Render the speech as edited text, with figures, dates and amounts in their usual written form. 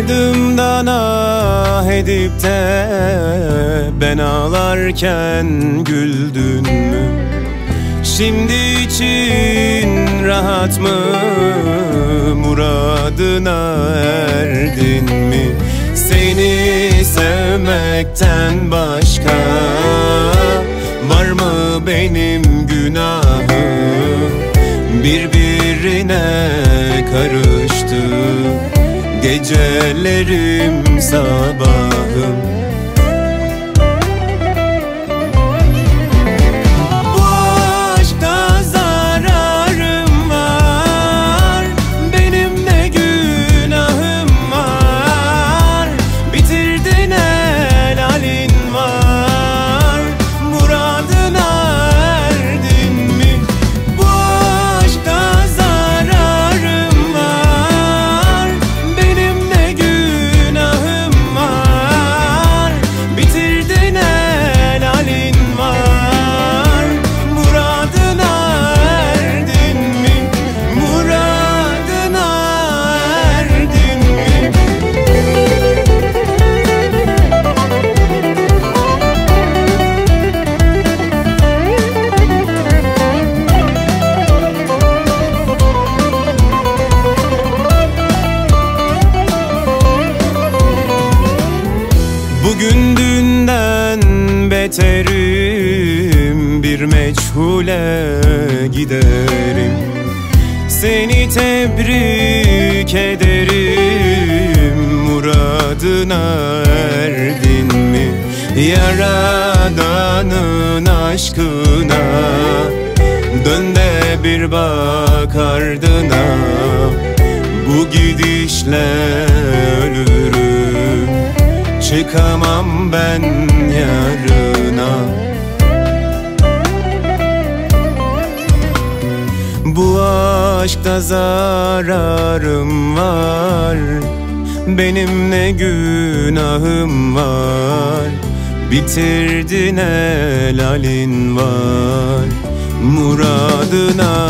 Ardımdan ah edip de ben ağlarken güldün mü? Şimdi için rahat mı? Muradına erdin mi? Seni sevmekten başka var mı benim günahım? Birbirine karıştı gecelerim, sabahım. Bu aşkta zararım var, benim ne günahım var? Bitirdin helalin var, muradına erdin mi? Bu aşkta zararım var, benim ne günahım var? Bitirdin helalin var, muradına erdin mi? Muradına erdin mi? Bugün dünden beterim, bir meçhule giderim. Seni tebrik ederim, muradına erdin mi? Yaradanın aşkına dön de bir bak ardına. Bu gidişle ölürüm, çıkamam ben yarına. Bu aşkta zararım var, benim ne günahım var? Bitirdin helalin var, muradına